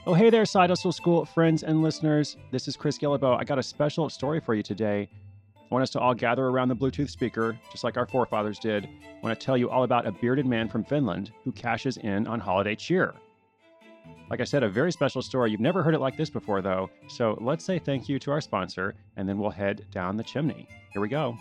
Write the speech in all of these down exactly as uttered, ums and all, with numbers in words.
Oh, hey there, Side Hustle School friends and listeners. This is Chris Gillibo. I got a special story for you today. I want us to all gather around the Bluetooth speaker, just like our forefathers did. I want to tell you all about a bearded man from Finland who cashes in on holiday cheer. Like I said, a very special story. You've never heard it like this before, though. So let's say thank you to our sponsor, and then we'll head down the chimney. Here we go.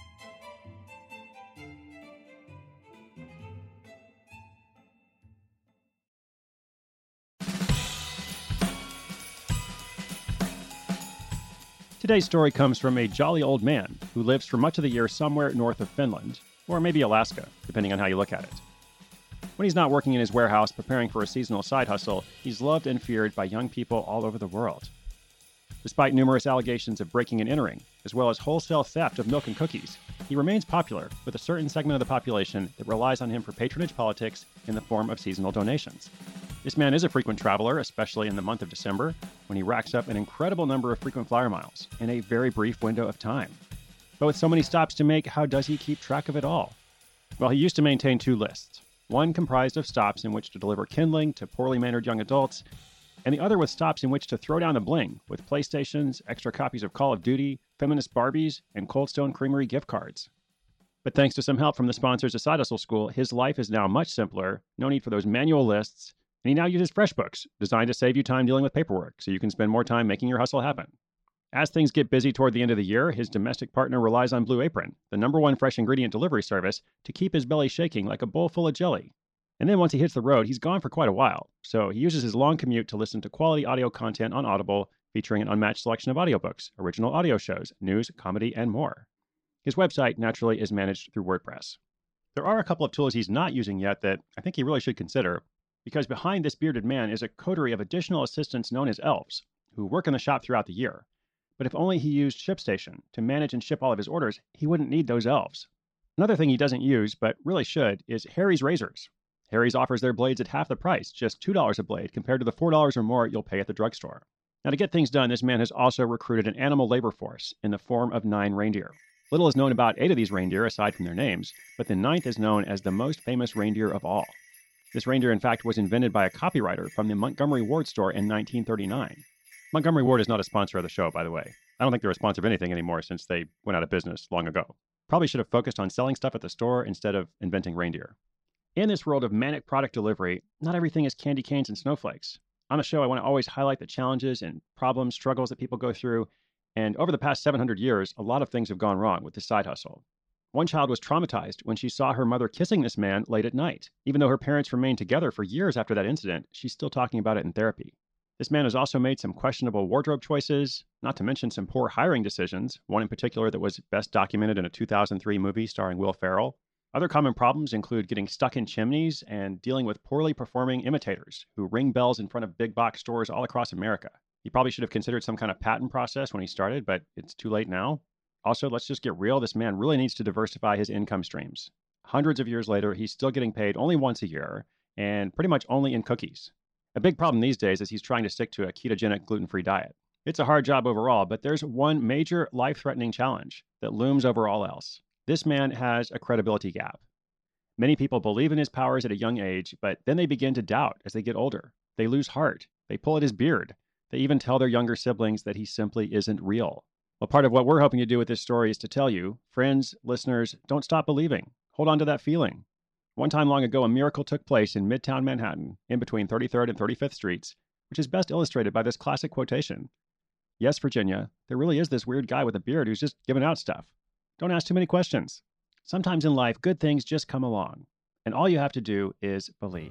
Today's story comes from a jolly old man who lives for much of the year somewhere north of Finland, or maybe Alaska, depending on how you look at it. When he's not working in his warehouse preparing for a seasonal side hustle, he's loved and feared by young people all over the world. Despite numerous allegations of breaking and entering, as well as wholesale theft of milk and cookies, he remains popular with a certain segment of the population that relies on him for patronage politics in the form of seasonal donations. This man is a frequent traveler, especially in the month of December, when he racks up an incredible number of frequent flyer miles in a very brief window of time. But with so many stops to make, how does he keep track of it all? Well, he used to maintain two lists. One comprised of stops in which to deliver kindling to poorly mannered young adults, and the other with stops in which to throw down the bling with PlayStations, extra copies of Call of Duty, feminist Barbies, and Cold Stone Creamery gift cards. But thanks to some help from the sponsors of Side Hustle School, his life is now much simpler, no need for those manual lists, and he now uses FreshBooks, designed to save you time dealing with paperwork so you can spend more time making your hustle happen. As things get busy toward the end of the year, his domestic partner relies on Blue Apron, the number one fresh ingredient delivery service, to keep his belly shaking like a bowl full of jelly. And then once he hits the road, he's gone for quite a while, so he uses his long commute to listen to quality audio content on Audible, featuring an unmatched selection of audiobooks, original audio shows, news, comedy, and more. His website, naturally, is managed through WordPress. There are a couple of tools he's not using yet that I think he really should consider, because behind this bearded man is a coterie of additional assistants known as elves, who work in the shop throughout the year. But if only he used ShipStation to manage and ship all of his orders, he wouldn't need those elves. Another thing he doesn't use, but really should, is Harry's razors. Harry's offers their blades at half the price, just two dollars a blade, compared to the four dollars or more you'll pay at the drugstore. Now, to get things done, this man has also recruited an animal labor force in the form of nine reindeer. Little is known about eight of these reindeer, aside from their names, but the ninth is known as the most famous reindeer of all. This reindeer, in fact, was invented by a copywriter from the Montgomery Ward store in nineteen thirty-nine. Montgomery Ward is not a sponsor of the show, by the way. I don't think they're a sponsor of anything anymore since they went out of business long ago. Probably should have focused on selling stuff at the store instead of inventing reindeer. In this world of manic product delivery, not everything is candy canes and snowflakes. On the show, I want to always highlight the challenges and problems, struggles that people go through. And over the past seven hundred years, a lot of things have gone wrong with this side hustle. One child was traumatized when she saw her mother kissing this man late at night. Even though her parents remained together for years after that incident, she's still talking about it in therapy. This man has also made some questionable wardrobe choices, not to mention some poor hiring decisions, one in particular that was best documented in a two thousand three movie starring Will Ferrell. Other common problems include getting stuck in chimneys and dealing with poorly performing imitators who ring bells in front of big box stores all across America. He probably should have considered some kind of patent process when he started, but it's too late now. Also, let's just get real. This man really needs to diversify his income streams. Hundreds of years later, he's still getting paid only once a year and pretty much only in cookies. A big problem these days is he's trying to stick to a ketogenic, gluten-free diet. It's a hard job overall, but there's one major life-threatening challenge that looms over all else. This man has a credibility gap. Many people believe in his powers at a young age, but then they begin to doubt as they get older. They lose heart. They pull at his beard. They even tell their younger siblings that he simply isn't real. Well, part of what we're hoping to do with this story is to tell you, friends, listeners, don't stop believing. Hold on to that feeling. One time long ago, a miracle took place in Midtown Manhattan, in between thirty-third and thirty-fifth Streets, which is best illustrated by this classic quotation. Yes, Virginia, there really is this weird guy with a beard who's just giving out stuff. Don't ask too many questions. Sometimes in life, good things just come along, and all you have to do is believe.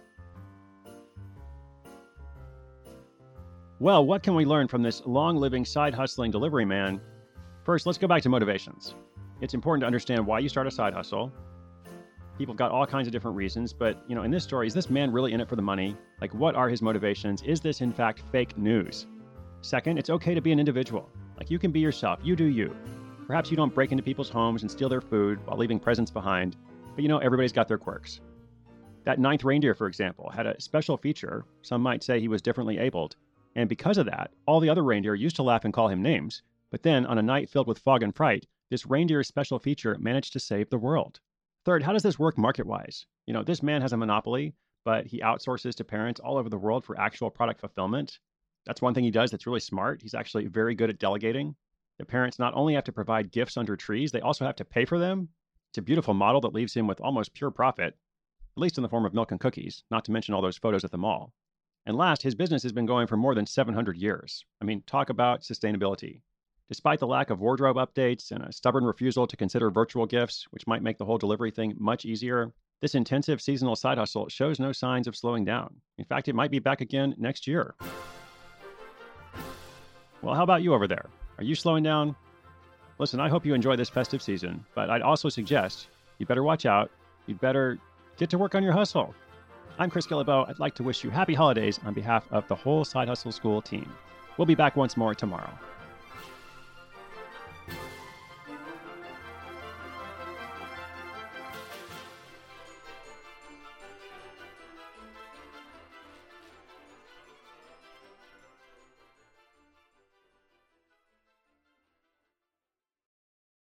Well, what can we learn from this long-living, side-hustling delivery man? First, let's go back to motivations. It's important to understand why you start a side hustle. People got all kinds of different reasons, but, you know, in this story, is this man really in it for the money? Like, what are his motivations? Is this, in fact, fake news? Second, it's okay to be an individual. Like, you can be yourself. You do you. Perhaps you don't break into people's homes and steal their food while leaving presents behind, but, you know, everybody's got their quirks. That ninth reindeer, for example, had a special feature. Some might say he was differently abled. And because of that, all the other reindeer used to laugh and call him names. But then, on a night filled with fog and fright, this reindeer's special feature managed to save the world. Third, how does this work market-wise? You know, this man has a monopoly, but he outsources to parents all over the world for actual product fulfillment. That's one thing he does that's really smart. He's actually very good at delegating. The parents not only have to provide gifts under trees, they also have to pay for them. It's a beautiful model that leaves him with almost pure profit, at least in the form of milk and cookies, not to mention all those photos at the mall. And last, his business has been going for more than seven hundred years. I mean, talk about sustainability. Despite the lack of wardrobe updates and a stubborn refusal to consider virtual gifts, which might make the whole delivery thing much easier, this intensive seasonal side hustle shows no signs of slowing down. In fact, it might be back again next year. Well, how about you over there? Are you slowing down? Listen, I hope you enjoy this festive season, but I'd also suggest you better watch out. You'd better get to work on your hustle. I'm Chris Guillebeau. I'd like to wish you happy holidays on behalf of the whole Side Hustle School team. We'll be back once more tomorrow.